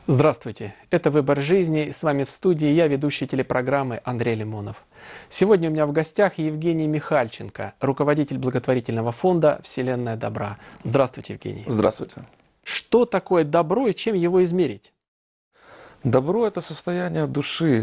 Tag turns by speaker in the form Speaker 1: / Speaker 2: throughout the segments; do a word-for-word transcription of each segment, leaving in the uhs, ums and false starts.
Speaker 1: Здравствуйте, это «Выбор жизни», с вами в студии я, ведущий телепрограммы Андрей Лимонов. Сегодня у меня в гостях Евгений Михальченко, руководитель благотворительного фонда «Вселенная добра». Здравствуйте, Евгений.
Speaker 2: Здравствуйте.
Speaker 1: Что такое добро и чем его измерить?
Speaker 2: Добро – это состояние души,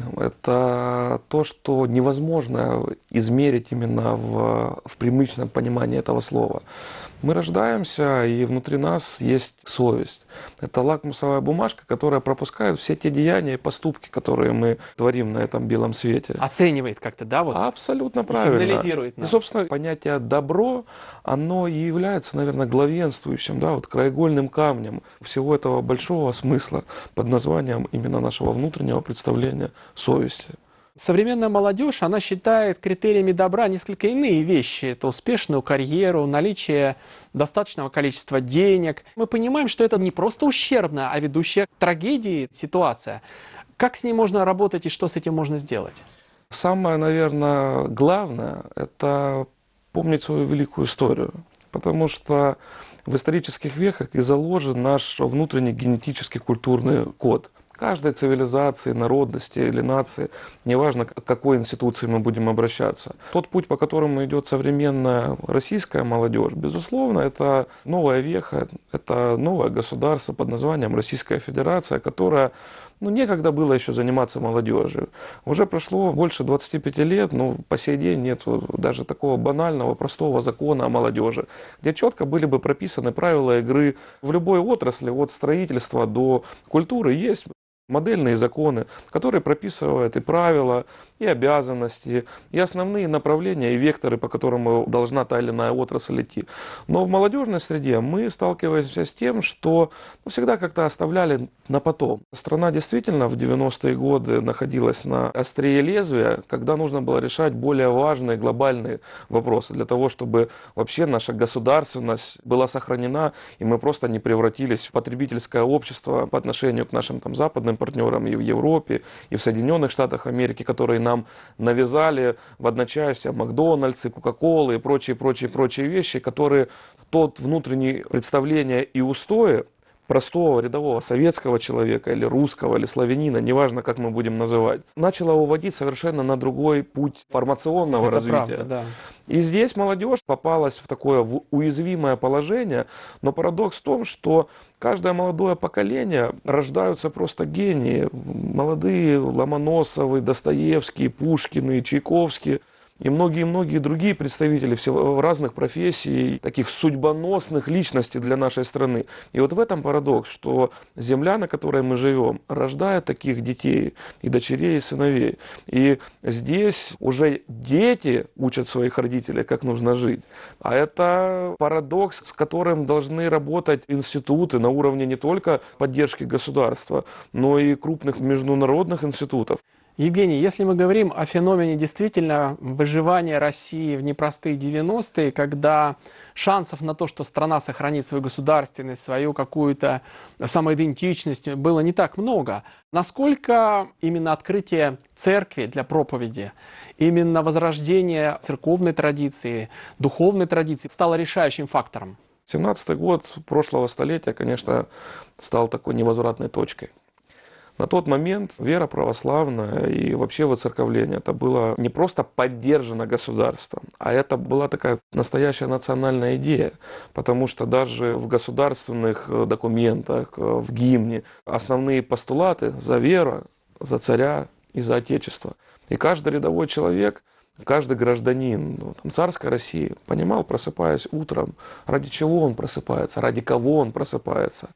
Speaker 2: это то, что невозможно измерить именно в, в привычном понимании этого слова. Мы рождаемся, и внутри нас есть совесть. Это лакмусовая бумажка, которая пропускает все те деяния и поступки, которые мы творим на этом белом свете.
Speaker 1: Оценивает как-то, да? Вот,
Speaker 2: Абсолютно
Speaker 1: и
Speaker 2: правильно.
Speaker 1: сигнализирует нам.
Speaker 2: И, собственно, понятие «добро», оно и является, наверное, главенствующим, да, вот краеугольным камнем всего этого большого смысла под названием именно нашего внутреннего представления совести.
Speaker 1: Современная молодежь, она считает критериями добра несколько иные вещи. Это успешную карьеру, наличие достаточного количества денег. Мы понимаем, что это не просто ущербная, а ведущая к трагедии ситуация. Как с ней можно работать и что с этим можно сделать?
Speaker 2: Самое, наверное, главное – это помнить свою великую историю. Потому что в исторических веках и заложен наш внутренний генетический культурный код. Каждой цивилизации, народности или нации, неважно, к какой институции мы будем обращаться. Тот путь, по которому идет современная российская молодежь, безусловно, это новая веха, это новое государство под названием Российская Федерация, которая, ну, некогда было еще заниматься молодежью. Уже прошло больше двадцати пяти лет, но по сей день нет даже такого банального, простого закона о молодежи, где четко были бы прописаны правила игры в любой отрасли, от строительства до культуры. Есть модельные законы, которые прописывают и правила, и обязанности, и основные направления, и векторы, по которым должна та или иная отрасль идти. Но в молодежной среде мы сталкиваемся с тем, что ну, всегда как-то оставляли на потом. Страна действительно в девяностые годы находилась на острие лезвия, когда нужно было решать более важные глобальные вопросы, для того, чтобы вообще наша государственность была сохранена, и мы просто не превратились в потребительское общество по отношению к нашим там западным партнерам и в Европе, и в Соединенных Штатах Америки, которые нам навязали в одночасье Макдональдсы, Кока-Колы и прочие, прочие, прочие вещи, которые тот внутреннее представление и устои простого рядового советского человека или русского, или славянина, неважно, как мы будем называть, начало уводить совершенно на другой путь формационного
Speaker 1: Это
Speaker 2: развития.
Speaker 1: правда, да.
Speaker 2: И здесь молодежь попалась в такое уязвимое положение, но парадокс в том, что каждое молодое поколение рождаются просто гении, молодые Ломоносовы, Достоевские, Пушкины, Чайковские и многие-многие другие представители всего разных профессий, таких судьбоносных личностей для нашей страны. И вот в этом парадокс, что земля, на которой мы живем, рождает таких детей, и дочерей, и сыновей. И здесь уже дети учат своих родителей, как нужно жить. А это парадокс, с которым должны работать институты на уровне не только поддержки государства, но и крупных международных институтов.
Speaker 1: Евгений, если мы говорим о феномене действительно выживания России в непростые девяностые, когда шансов на то, что страна сохранит свою государственность, свою какую-то самоидентичность, было не так много. Насколько именно открытие церкви для проповеди, именно возрождение церковной традиции, духовной традиции стало решающим фактором?
Speaker 2: семнадцатый год прошлого столетия, конечно, стал такой невозвратной точкой. На тот момент вера православная и вообще воцерковление это было не просто поддержано государством, а это была такая настоящая национальная идея, потому что даже в государственных документах, в гимне основные постулаты за веру, за царя и за отечество. И каждый рядовой человек, каждый гражданин ну, там, царской России понимал, просыпаясь утром, ради чего он просыпается, ради кого он просыпается.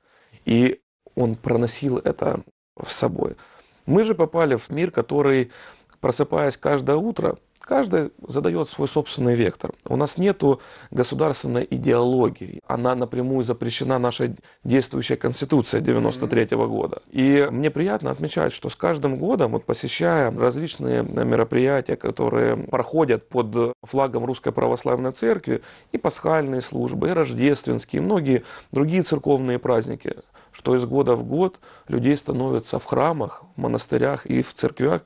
Speaker 2: И он проносил это с собой. Мы же попали в мир, который, просыпаясь каждое утро, каждый задает свой собственный вектор. У нас нету государственной идеологии. Она напрямую запрещена нашей действующей Конституцией девяносто третьего года. И мне приятно отмечать, что с каждым годом, вот, посещая различные мероприятия, которые проходят под флагом Русской Православной Церкви, и пасхальные службы, и рождественские, и многие другие церковные праздники, что из года в год людей становится в храмах, в монастырях и в церквях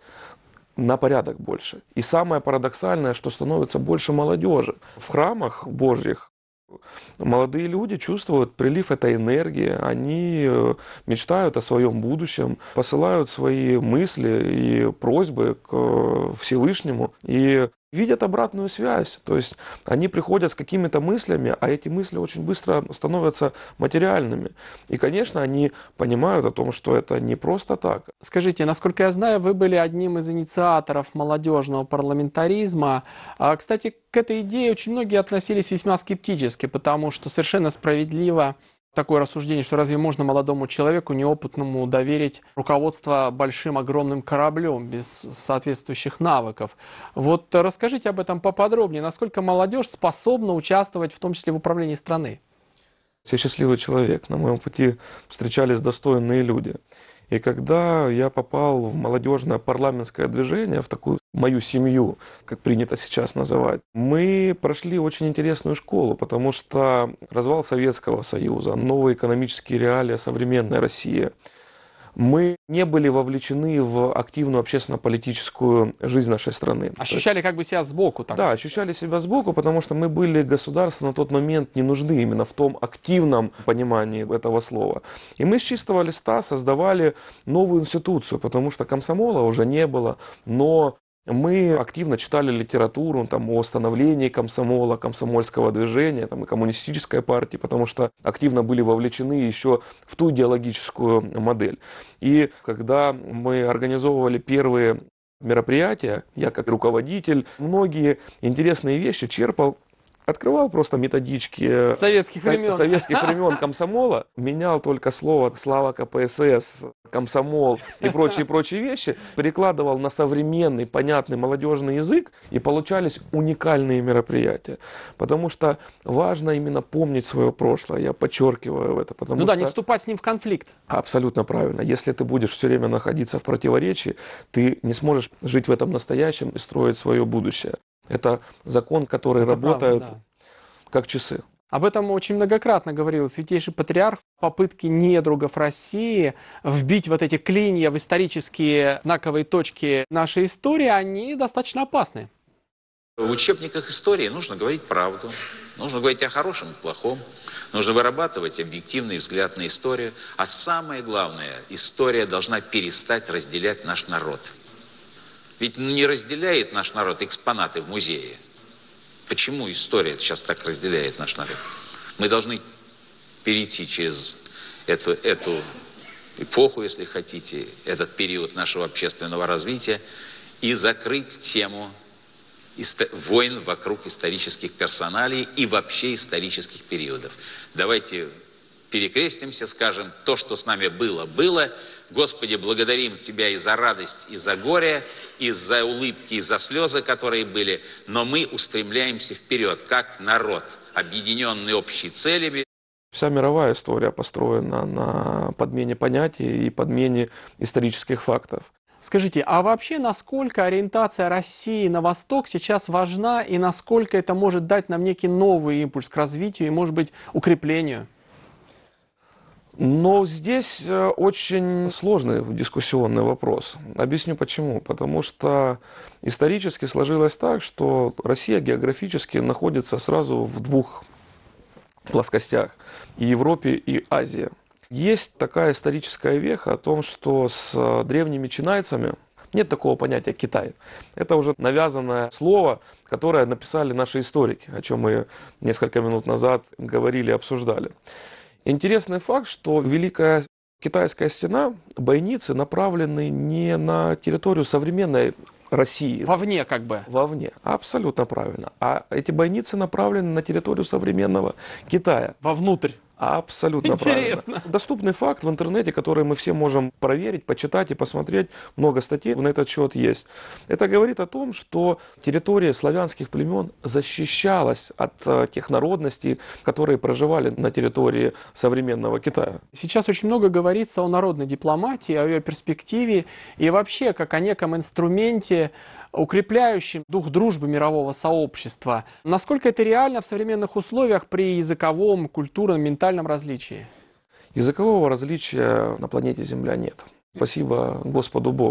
Speaker 2: на порядок больше. И самое парадоксальное, что становится больше молодежи. В храмах Божьих Молодые люди чувствуют прилив этой энергии, они мечтают о своем будущем, посылают свои мысли и просьбы к Всевышнему и видят обратную связь. То есть они приходят с какими-то мыслями, а эти мысли очень быстро становятся материальными. И, конечно, они понимают о том, что это не просто так.
Speaker 1: Скажите, насколько я знаю, вы были одним из инициаторов молодежного парламентаризма. А, кстати, к этой идее очень многие относились весьма скептически, потому что совершенно справедливо такое рассуждение, что разве можно молодому человеку, неопытному, доверить руководство большим, огромным кораблем без соответствующих навыков. Вот расскажите об этом поподробнее. Насколько молодежь способна участвовать, в том числе в управлении страны?
Speaker 2: Я счастливый человек. На моем пути встречались достойные люди. И когда я попал в молодежное парламентское движение, в такую мою семью, как принято сейчас называть, мы прошли очень интересную школу, потому что развал Советского Союза, новые экономические реалии современной России. Мы не были вовлечены в активную общественно-политическую жизнь нашей страны.
Speaker 1: Ощущали как бы себя сбоку? Так.
Speaker 2: Да, ощущали себя сбоку, потому что мы были государству на тот момент не нужны именно в том активном понимании этого слова. И мы с чистого листа создавали новую институцию, потому что комсомола уже не было, но мы активно читали литературу там, о становлении комсомола, комсомольского движения там, и коммунистической партии, потому что активно были вовлечены еще в ту идеологическую модель. И когда мы организовывали первые мероприятия, я как руководитель многие интересные вещи черпал, открывал просто методички
Speaker 1: советских времен,
Speaker 2: советских времен комсомола, менял только слово «Слава КПСС», «комсомол» и прочие-прочие вещи, перекладывал на современный, понятный молодежный язык, и получались уникальные мероприятия. Потому что важно именно помнить свое прошлое, я подчеркиваю это. Потому
Speaker 1: ну да,
Speaker 2: что...
Speaker 1: не вступать с ним в конфликт.
Speaker 2: Абсолютно правильно. Если ты будешь все время находиться в противоречии, ты не сможешь жить в этом настоящем и строить свое будущее. Это закон, который
Speaker 1: Это
Speaker 2: работает
Speaker 1: правда, да.
Speaker 2: как часы.
Speaker 1: Об этом очень многократно говорил Святейший Патриарх. Попытки недругов России вбить вот эти клинья в исторические знаковые точки нашей истории, они достаточно опасны.
Speaker 3: В учебниках истории нужно говорить правду, нужно говорить о хорошем и плохом, нужно вырабатывать объективный взгляд на историю. А самое главное, история должна перестать разделять наш народ. Ведь не разделяет наш народ экспонаты в музее. Почему история сейчас так разделяет наш народ? Мы должны перейти через эту, эту эпоху, если хотите, этот период нашего общественного развития и закрыть тему войн вокруг исторических персоналий и вообще исторических периодов. Давайте перекрестимся, скажем, то, что с нами было, было. Господи, благодарим Тебя и за радость, и за горе, и за улыбки, и за слезы, которые были, но мы устремляемся вперед, как народ, объединенный общей целями.
Speaker 2: Вся мировая история построена на подмене понятий и подмене исторических фактов.
Speaker 1: Скажите, а вообще насколько ориентация России на восток сейчас важна и насколько это может дать нам некий новый импульс к развитию и, может быть, укреплению?
Speaker 2: Но здесь очень сложный дискуссионный вопрос. Объясню почему. Потому что исторически сложилось так, что Россия географически находится сразу в двух плоскостях. И Европе, и Азии. Есть такая историческая веха о том, что с древними чинайцами нет такого понятия Китай. Это уже навязанное слово, которое написали наши историки, о чем мы несколько минут назад говорили и обсуждали. Интересный факт, что Великая Китайская стена, бойницы направлены не на территорию современной России.
Speaker 1: Вовне как бы.
Speaker 2: Вовне, абсолютно правильно. А эти бойницы направлены на территорию современного Китая.
Speaker 1: Вовнутрь.
Speaker 2: Абсолютно
Speaker 1: Интересно.
Speaker 2: правильно. Доступный факт в интернете, который мы все можем проверить, почитать и посмотреть. Много статей на этот счет есть. Это говорит о том, что территория славянских племен защищалась от тех народностей, которые проживали на территории современного Китая.
Speaker 1: Сейчас очень много говорится о народной дипломатии, о ее перспективе и вообще как о неком инструменте, укрепляющем дух дружбы мирового сообщества. Насколько это реально в современных условиях при языковом, культурном, ментальном различии?
Speaker 2: Языкового различия на планете Земля нет. Спасибо Господу Богу.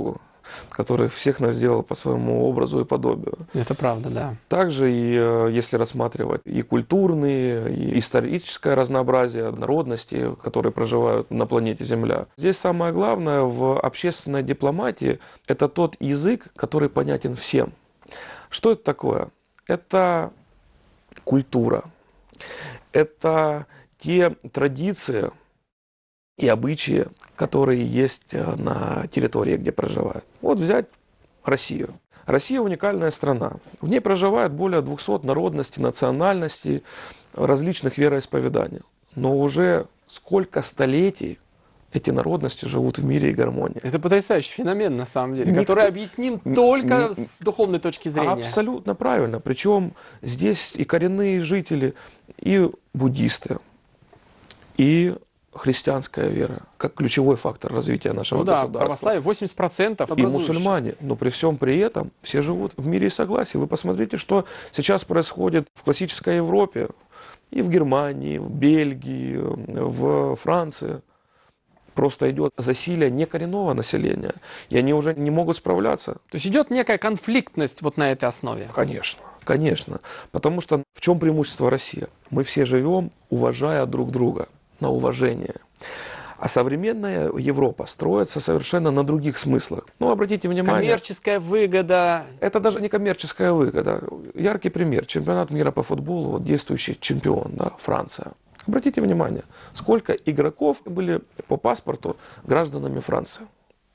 Speaker 2: который всех нас сделал по своему образу и подобию.
Speaker 1: Это правда, да.
Speaker 2: Также, и, если рассматривать и культурные, и историческое разнообразие народностей, которые проживают на планете Земля. Здесь самое главное в общественной дипломатии – это тот язык, который понятен всем. Что это такое? Это культура. Это те традиции и обычаи, которые есть на территории, где проживают. Вот взять Россию. Россия уникальная страна. В ней проживает более двухсот народностей, национальностей, различных вероисповеданий. Но уже сколько столетий эти народности живут в мире и гармонии.
Speaker 1: Это потрясающий феномен, на самом деле,
Speaker 2: Никто...
Speaker 1: который объясним только
Speaker 2: Н...
Speaker 1: с духовной точки зрения.
Speaker 2: Абсолютно правильно. Причем здесь и коренные жители, и буддисты, и христианская вера, как ключевой фактор развития нашего
Speaker 1: ну да,
Speaker 2: государства.
Speaker 1: Православие восемьдесят процентов
Speaker 2: И мусульмане, но при всем при этом все живут в мире и согласии. Вы посмотрите, что сейчас происходит в классической Европе, и в Германии, в Бельгии, в Франции. Просто идет засилие некоренного населения, и они уже не могут справляться.
Speaker 1: То есть идет некая конфликтность вот на этой основе?
Speaker 2: Конечно, конечно. Потому что в чем преимущество России? Мы все живем, уважая друг друга, на уважение. А современная Европа строится совершенно на других смыслах. Ну, обратите внимание...
Speaker 1: Коммерческая выгода.
Speaker 2: Это даже не коммерческая выгода. Яркий пример. Чемпионат мира по футболу, вот действующий чемпион, да, Франция. Обратите внимание, сколько игроков были по паспорту гражданами Франции.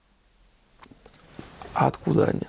Speaker 2: А откуда они?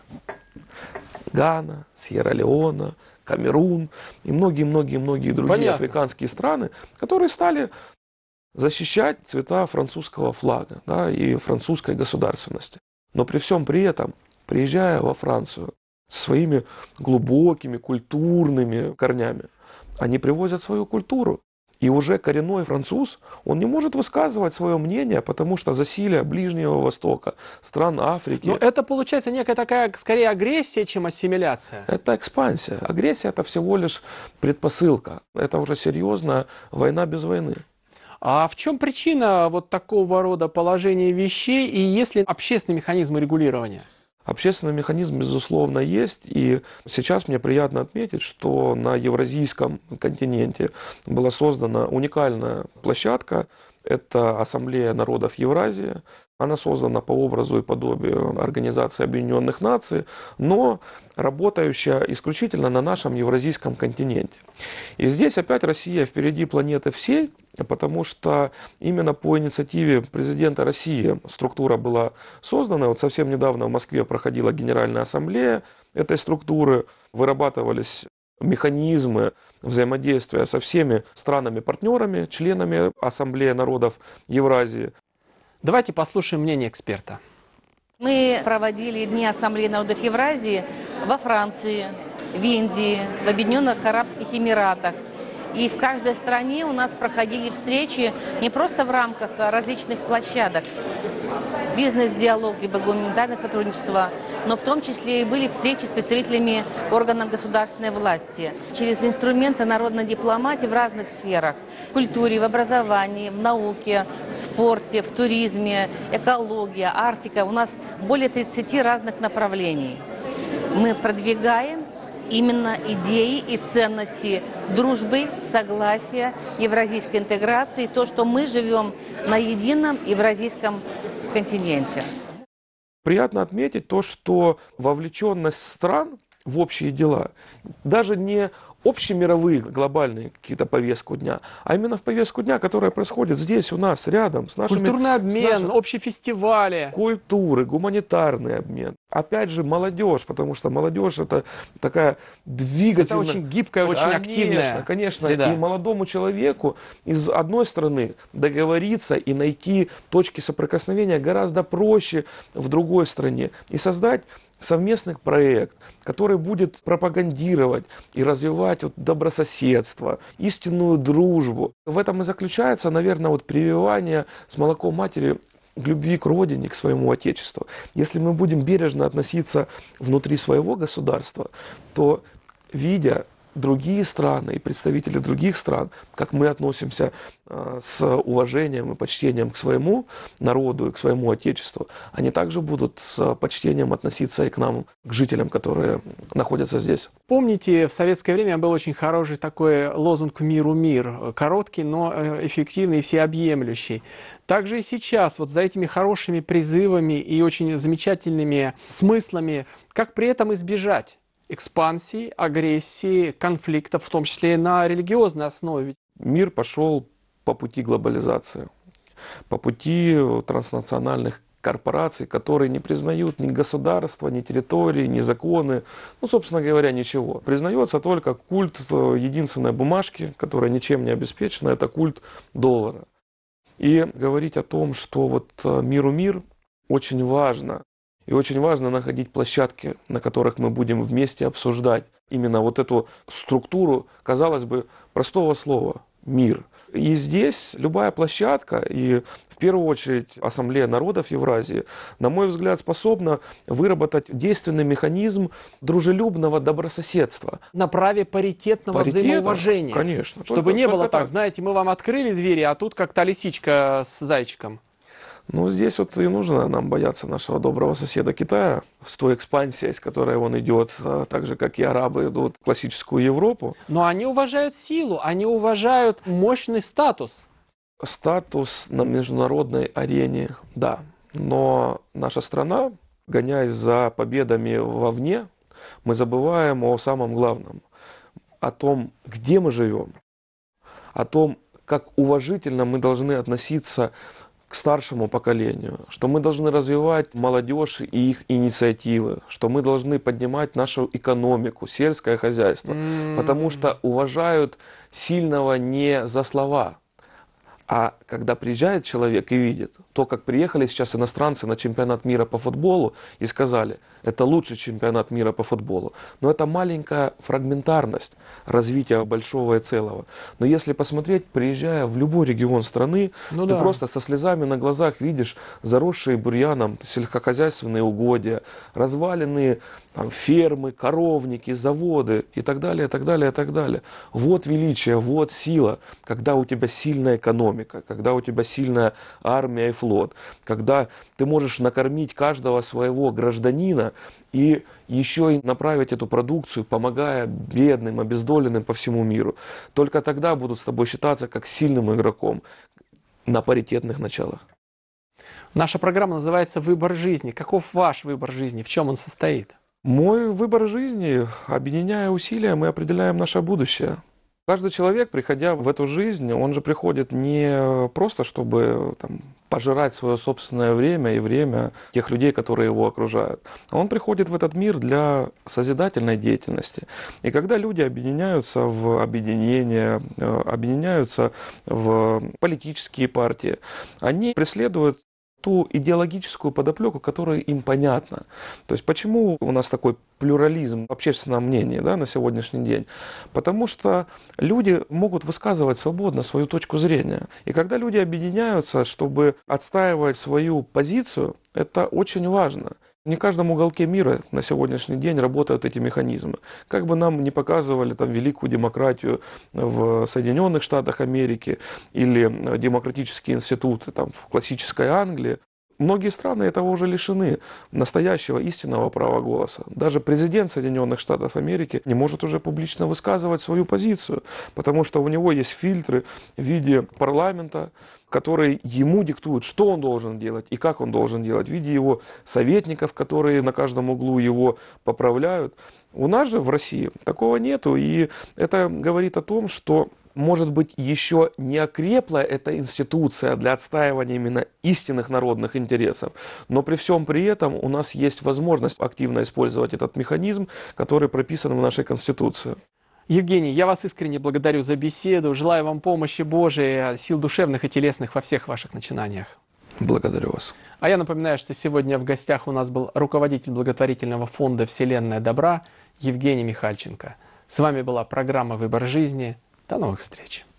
Speaker 2: Гана, Сьерра-Леона, Камерун и многие-многие-многие другие
Speaker 1: Понятно.
Speaker 2: Африканские страны, которые стали защищать цвета французского флага, да, и французской государственности. Но при всем при этом, приезжая во Францию со своими глубокими культурными корнями, они привозят свою культуру. И уже коренной француз, он не может высказывать свое мнение, потому что засилие Ближнего Востока, стран Африки.
Speaker 1: Но это получается некая такая, скорее, агрессия, чем ассимиляция.
Speaker 2: Это экспансия. Агрессия – это всего лишь предпосылка. Это уже серьезная война без войны.
Speaker 1: А в чем причина вот такого рода положения вещей, и есть ли общественные механизмы регулирования?
Speaker 2: Общественный механизм, безусловно, есть. И сейчас мне приятно отметить, что на Евразийском континенте была создана уникальная площадка. Это Ассамблея народов Евразии. Она создана по образу и подобию Организации Объединенных Наций, но работающая исключительно на нашем Евразийском континенте. И здесь опять Россия впереди планеты всей, потому что именно по инициативе президента России структура была создана. Вот совсем недавно в Москве проходила Генеральная Ассамблея этой структуры, вырабатывались механизмы взаимодействия со всеми странами-партнерами, членами Ассамблеи народов Евразии.
Speaker 1: Давайте послушаем мнение эксперта.
Speaker 4: Мы проводили Дни Ассамблеи народов Евразии во Франции, в Индии, в Объединенных Арабских Эмиратах. И в каждой стране у нас проходили встречи не просто в рамках различных площадок, бизнес-диалог, либо гуманитарное сотрудничество, но в том числе и были встречи с представителями органов государственной власти через инструменты народной дипломатии в разных сферах – в культуре, в образовании, в науке, в спорте, в туризме, экология, Арктика. У нас более тридцати разных направлений. Мы продвигаем именно идеи и ценности дружбы, согласия, евразийской интеграции, то, что мы живем на едином евразийском континенте.
Speaker 2: Приятно отметить то, что вовлеченность стран в общие дела даже не общемировые глобальные какие-то повестку дня, а именно в повестку дня, которая происходит здесь, у нас, рядом, с нашими...
Speaker 1: Культурный обмен,
Speaker 2: нашими...
Speaker 1: общие фестивали.
Speaker 2: Культуры, гуманитарный обмен. Опять же, молодежь, потому что молодежь это такая двигательная...
Speaker 1: Это очень гибкая, очень
Speaker 2: конечно,
Speaker 1: активная
Speaker 2: Конечно,
Speaker 1: среда.
Speaker 2: И молодому человеку из одной стороны договориться и найти точки соприкосновения гораздо проще в другой стране. И создать совместный проект, который будет пропагандировать и развивать вот добрососедство, истинную дружбу. В этом и заключается, наверное, вот прививание с молоком матери к любви к родине, к своему отечеству. Если мы будем бережно относиться внутри своего государства, то, видя другие страны и представители других стран, как мы относимся э, с уважением и почтением к своему народу и к своему отечеству, они также будут с почтением относиться и к нам, к жителям, которые находятся здесь.
Speaker 1: Помните, в советское время был очень хороший такой лозунг «Миру мир», короткий, но эффективный и всеобъемлющий. Также и сейчас, вот за этими хорошими призывами и очень замечательными смыслами, как при этом избежать экспансии, агрессии, конфликтов, в том числе и на религиозной основе.
Speaker 2: Мир пошел по пути глобализации, по пути транснациональных корпораций, которые не признают ни государства, ни территории, ни законы, ну, собственно говоря, ничего. Признается только культ единственной бумажки, которая ничем не обеспечена, это культ доллара. И говорить о том, что вот миру мир, очень важно. И очень важно находить площадки, на которых мы будем вместе обсуждать именно вот эту структуру, казалось бы, простого слова «мир». И здесь любая площадка, и в первую очередь Ассамблея народов Евразии, на мой взгляд, способна выработать действенный механизм дружелюбного добрососедства.
Speaker 1: На праве паритетного
Speaker 2: Паритета,
Speaker 1: взаимоуважения.
Speaker 2: конечно.
Speaker 1: Чтобы
Speaker 2: Только-
Speaker 1: не было
Speaker 2: только
Speaker 1: так,
Speaker 2: так.
Speaker 1: знаете, мы вам открыли двери, а тут как-то лисичка с зайчиком.
Speaker 2: Ну, здесь вот и нужно нам бояться нашего доброго соседа Китая с той экспансией, с которой он идет, а, так же, как и арабы идут в классическую Европу.
Speaker 1: Но они уважают силу, они уважают мощный статус.
Speaker 2: Статус на международной арене, да. Но наша страна, гоняясь за победами вовне, мы забываем о самом главном. О том, где мы живем. О том, как уважительно мы должны относиться к старшему поколению, что мы должны развивать молодежь и их инициативы, что мы должны поднимать нашу экономику, сельское хозяйство,
Speaker 1: М.
Speaker 2: потому что уважают сильного не за слова, а когда приезжает человек и видит то, как приехали сейчас иностранцы на чемпионат мира по футболу и сказали, это лучший чемпионат мира по футболу. Но это маленькая фрагментарность развития большого и целого. Но если посмотреть, приезжая в любой регион страны,
Speaker 1: Ну
Speaker 2: ты
Speaker 1: да.
Speaker 2: просто со слезами на глазах видишь заросшие бурьяном сельскохозяйственные угодья, разваленные там, фермы, коровники, заводы и так далее, и так далее, и так далее. Вот величие, вот сила, когда у тебя сильная экономика, когда у тебя сильная армия и флот, когда ты можешь накормить каждого своего гражданина и еще и направить эту продукцию, помогая бедным, обездоленным по всему миру. Только тогда будут с тобой считаться как сильным игроком на паритетных началах.
Speaker 1: Наша программа называется «Выбор жизни». Каков ваш выбор жизни? В чем он состоит?
Speaker 2: Мой выбор жизни, объединяя усилия, мы определяем наше будущее. Каждый человек, приходя в эту жизнь, он же приходит не просто, чтобы там, пожирать свое собственное время и время тех людей, которые его окружают. А он приходит в этот мир для созидательной деятельности. И когда люди объединяются в объединения, объединяются в политические партии, они преследуют ту идеологическую подоплеку, которая им понятна. То есть почему у нас такой плюрализм общественного мнения, да, на сегодняшний день? Потому что люди могут высказывать свободно свою точку зрения. И когда люди объединяются, чтобы отстаивать свою позицию, это очень важно. Не в каждом уголке мира на сегодняшний день работают эти механизмы. Как бы нам ни показывали там, великую демократию в Соединенных Штатах Америки или демократические институты там, в классической Англии, многие страны этого уже лишены настоящего истинного права голоса. Даже президент Соединенных Штатов Америки не может уже публично высказывать свою позицию, потому что у него есть фильтры в виде парламента, который ему диктует, что он должен делать и как он должен делать, в виде его советников, которые на каждом углу его поправляют. У нас же в России такого нету, и это говорит о том, что может быть, еще не окрепла эта институция для отстаивания именно истинных народных интересов, но при всем при этом у нас есть возможность активно использовать этот механизм, который прописан в нашей Конституции.
Speaker 1: Евгений, я вас искренне благодарю за беседу, желаю вам помощи Божией, сил душевных и телесных во всех ваших начинаниях.
Speaker 2: Благодарю вас.
Speaker 1: А я напоминаю, что сегодня в гостях у нас был руководитель благотворительного фонда «Вселенная добра» Евгений Михальченко. С вами была программа «Выбор жизни». До новых встреч!